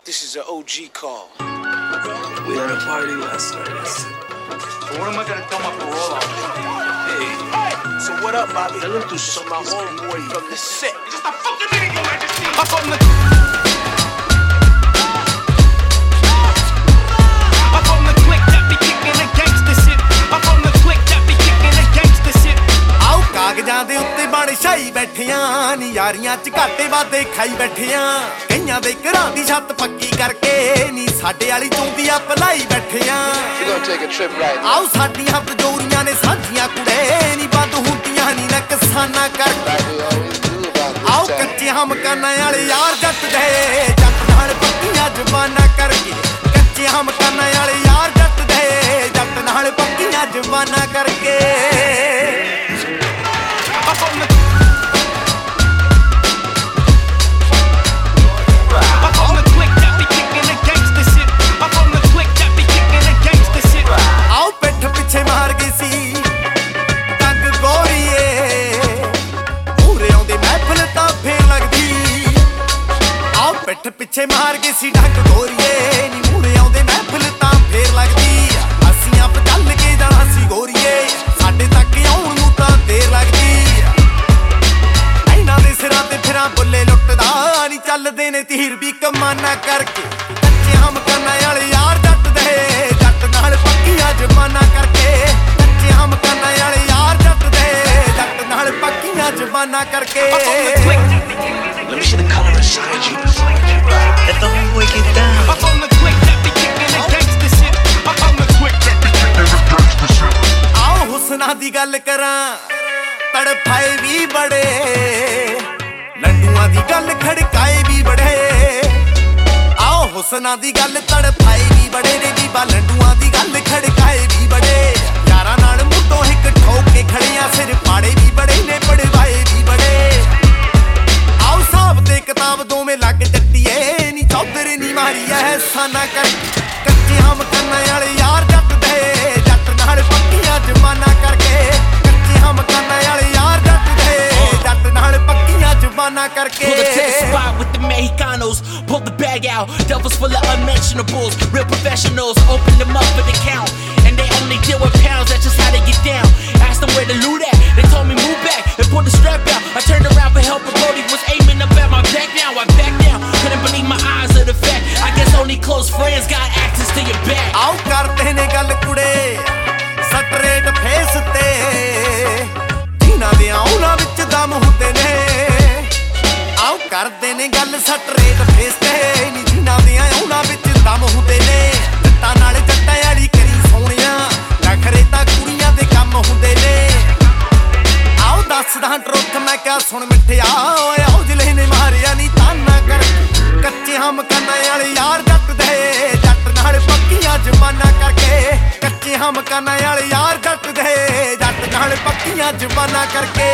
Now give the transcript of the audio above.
This is an OG call. We had a party last night. So what am I gonna throw my parole out? Hey, so what up, Bobby? I look through some of my homeboy from the set. Just a fucking minute, Your Majesty. I'm from the click that be kicking the gangster shit. I'm from the click that be kicking the gangster shit. ਆਓ ਕਾਗਜ਼ਾਂ ਦੇ ਉੱਤੇ ਬਣ ਛਾਈ ਬੈਠੀਆਂ ਨੀ ਯਾਰੀਆਂ ਚ ਘਾਟੇ ਵਾਦੇ ਖਾਈ ਬੈਠੀਆਂ ਕਈਆਂ ਦੇ ਘਰਾਂ ਦੀ ਛੱਤ ਪੱਕੀ ਕਰਕੇ ਨੀ ਸਾਡੇ ਵਾਲੀ ਚੌਂਦੀਆਂ ਪਲਾਈ ਬੈਠੀਆਂ ਆਓ ਸਾਡੀਆਂ ਬਜੋਰੀਆਂ ਨੇ ਸਾਂਝੀਆਂ ਕੁੜੇ ਨੀ ਬੰਦ ਹੁੰਦੀਆਂ ਨੀ ਨਕਸਾਨਾ ਕਰਕੇ ਆਓ ਕੱਚੇ ਮਕਾਨਾਂ ਵਾਲੇ ਯਾਰ ਜੱਟ ਦੇ ਜੱਟ ਨਾਲ ਪੱਕੀਆਂ ਜ਼ਬਾਨਾਂ ਕਰਕੇ ਕੱਚੇ ਮਕਾਨਾਂ ਵਾਲੇ ਯਾਰ ਜੱਟ ਦੇ ਜੱਟ ਨਾਲ ਪੱਕੀਆਂ ਜ਼ਬਾਨਾਂ ਕਰਕੇ ਪਿੱਛੇ ਮਾਰ ਗਈ ਸੀ ਢੱਕ ਗੋਰੀਏ ਨੀ ਮੂਹਰੇ ਆਉਂਦੇ ਮਹਿਫਲ ਤਾਂ ਫੇਰ ਲੱਗਦੀ ਅਸੀਂ ਆਪ ਚੱਲ ਕੇ ਜਾਣਾ ਸੀ ਗੋਰੀਏ ਸਾਡੇ ਤੱਕ ਆਉਣ ਨੂੰ ਤਾਂ ਦੇਰ ਲੱਗਦੀ ਇਹਨਾਂ ਦੇ ਸਿਰਾਂ ਤੇ ਫਿਰਾਂ ਬੁੱਲੇ ਲੁੱਟਦਾ ਨੀ ਚੱਲਦੇ ਨੇ ਤੀਰ ਵੀ ਕਮਾਨਾ ਕਰਕੇ ਕੱਚੇ ਮਕਾਨਾਂ ਵਾਲੇ ਯਾਰ ਜੱਟ ਦੇ ਜੱਟ ਨਾਲ ਪੱਕੀਆਂ ਜ਼ਬਾਨਾਂ ਕਰਕੇ ਕੱਚੇ ਮਕਾਨਾਂ ਵਾਲੇ ਯਾਰ ਜੱਟ ਦੇ ਜੱਟ ਨਾਲ ਪੱਕੀਆਂ ਜ਼ਬਾਨਾਂ ਕਰਕੇ Let me see the color inside you. Let the homeboy get down. I'm on the click that be kicking the gangster shit. I'm on the click that be kicking the gangster shit. ਆਓ ਹੁਸਨਾਂ ਦੀ ਗੱਲ ਕਰਾਂ ਤੜਫਾਏ ਵੀ ਬੜੇ ਲੰਡੂਆਂ ਦੀ ਗੱਲ ਖੜਕਾਏ ਵੀ ਬੜੇ ਆਓ ਹੁਸਨਾਂ ਦੀ ਗੱਲ ਤੜਫਾਏ ਵੀ ਬੜੇ ਨੇ ਬੀਬਾ ਲੰਡੂਆਂ ਦੀ ਗੱਲ ਖੜਕਾਏ ਵੀ ਬੜੇ ਯਾਰਾਂ ਨਾਲ ਮੁੱਢੋਂ ਇੱਕ ਠੋਕ ਕੇ ਖੜੀਆਂ ਸਿਰ ਪਾੜੇ ਵੀ ਬੜੇ ਨੇ ਪੜਵਾਏ ਵੀ ਬੜੇ ਆਓ ਸਾਹਬ ਤੇ ਕਿਤਾਬ ਦੋਵੇਂ ਲੱਗ ਜੱਟੀਏ ਨੀ ਚੌਧਰ ਨੀ ਮਾਰੀ ਐ ਸਾਨਾ ਕਰ ਕੱਚੇ ਮਕਾਨਾਂ ਵਾਲੇ ਯਾਰ ਜੱਟ ਦੇ ਜੱਟ ਨਾਲ ਪੱਕੀਆਂ ਜ਼ਬਾਨਾਂ ਕਰਕੇ ਕੱਚੇ ਮਕਾਨਾਂ ਵਾਲੇ ਯਾਰ ਜੱਟ ਦੇ ਜੱਟ ਨਾਲ ਪੱਕੀਆਂ ਜ਼ਬਾਨਾਂ ਕਰਕੇ Pull up to the spot with the Mexicanos. Pull the bag out. Devils full of unmentionables. Real professionals. Open them up for the count. And they only deal with pounds. That's just how they get down. Asked them where the loot at. They told me move back and pull the strap out. I turned around for help, but Brody was aiming up at my back. Now I back down. Couldn't believe my eyes of the fact. I guess only close friends got access to your back. ਆਓ ਕਰਦੇ ਨੇ ਗੱਲ ਕੁੜੇ straight face ਤੇ ਜਿਨ੍ਹਾਂ ਦੇ ਆਉਣਾ ਵਿੱਚ ਦਮ ਹੁੰਦੇ ਨੇ ਆਓ ਕਰਦੇ ਨੇ ਗੱਲ ਸਟਰੇਟ ਫੇਸ ਤੇ ਨੀ ਜਿਨ੍ਹਾਂ ਦੇ ਆਉਣਾ ਵਿੱਚ ਦਮ ਹੁੰਦੇ ਨੇ ਜੱਟਾਂ ਨਾਲ ਜੱਟਾਂ ਵਾਲੀ ਕਰੀ ਸੋਹਣਿਆ ਨਖਰੇ ਤਾਂ ਕੁੜੀਆਂ ਦੇ ਕੰਮ ਹੁੰਦੇ ਨੇ ਆਓ ਦੱਸਦਾ ਟਰੁੱਥ ਮੈਂ ਕਿਹਾ ਸੁਣ ਮਿੱਠਿਆ ਓਏ ਆਓ ਜਿਲੇ ਨੇ ਮਾਰਿਆ ਨੀ ਤਾਨਾ ਕਰ ਕੱਚੇ ਮਕਾਨਾਂ ਵਾਲੇ ਯਾਰ ਜੱਟ ਦੇ ਜੱਟ ਨਾਲ ਪੱਕੀਆਂ ਜ਼ਬਾਨਾਂ ਕਰਕੇ ਕੱਚੇ ਮਕਾਨਾਂ ਵਾਲੇ ਯਾਰ ਜੱਟ ਦੇ ਜੱਟ ਨਾਲ ਪੱਕੀਆਂ ਜ਼ਬਾਨਾਂ ਕਰਕੇ